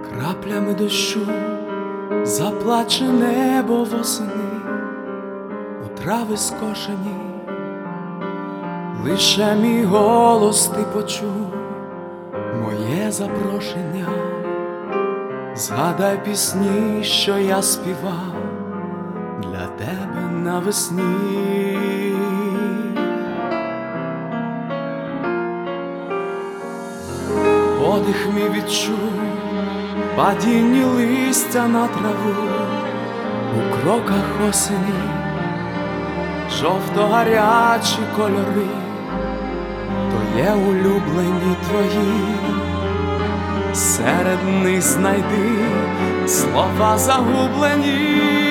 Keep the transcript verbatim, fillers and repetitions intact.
Краплями дощу заплаче небо восени, у трави скошені, лише мій голос ти почув, моє запрошення. Згадай пісні, що я співав для тебе навесні. Подих мій відчув падінні листя на траву у кроках осені, жовто-гарячі кольори, то є улюблені твої. Серед них знайди слова загублені.